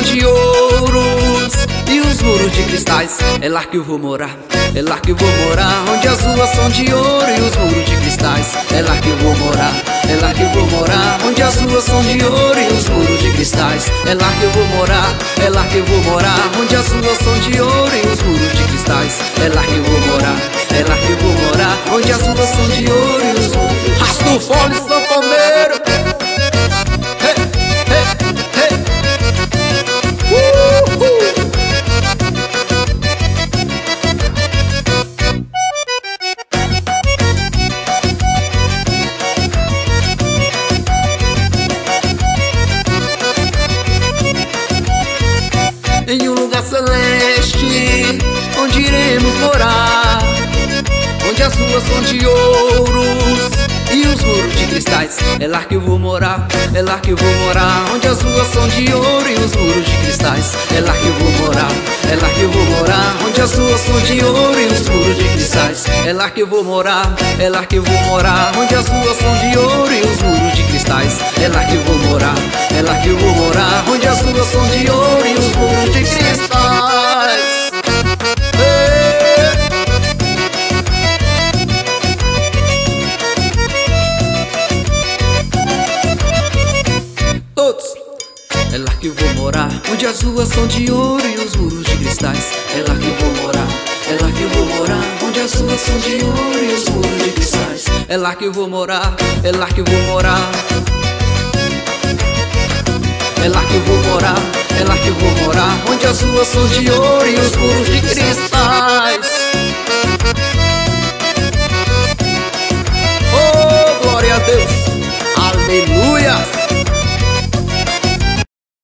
de ouros e os muros de cristais. É lá que eu vou morar, é lá que eu vou morar, onde as ruas são de ouro e os muros de cristais. É lá que eu vou morar, é lá que eu vou morar, onde as ruas são de ouro e os muros de cristais. É lá que eu vou morar, é lá que eu vou morar, onde as ruas são de ouro e os muros de cristais. É lá que eu vou morar, é lá que eu vou morar, onde as ruas são de ouro e os muros. Rasta o fole sanfoneiro. Em um lugar celeste, onde iremos morar, onde as ruas são de ouros e os muros de cristais. É lá que eu vou morar, é lá que eu vou morar, onde as ruas são de ouro e os muros de cristais. É lá que eu vou morar, é lá que eu vou morar, onde as ruas são de ouro e os muros de cristais. É lá que eu vou morar, é lá que eu vou morar, onde as ruas são de ouro e os muros de cristais. É lá que eu vou morar, é lá que eu vou morar, onde as ruas são de ouro e os muros de cristais. Todos. É lá que eu vou morar, onde as ruas são de ouro e os muros de cristais. É lá que eu vou morar, é lá que eu vou morar, onde as ruas são de ouro e os muros de cristais. É lá que eu vou morar, é lá que eu vou morar, é lá que eu vou morar, é lá que eu vou morar, onde as ruas são de ouro e os muros de cristais. Oh, glória a Deus, aleluia.